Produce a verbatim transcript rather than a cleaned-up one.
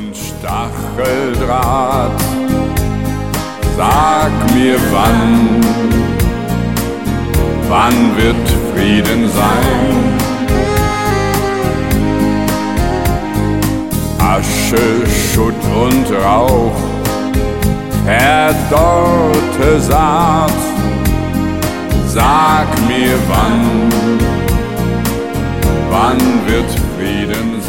und Stacheldraht. Sag mir wann, wann wird Frieden sein? Asche, Schutt und Rauch, verdorrte Saat. Sag mir wann, wann wird Frieden sein?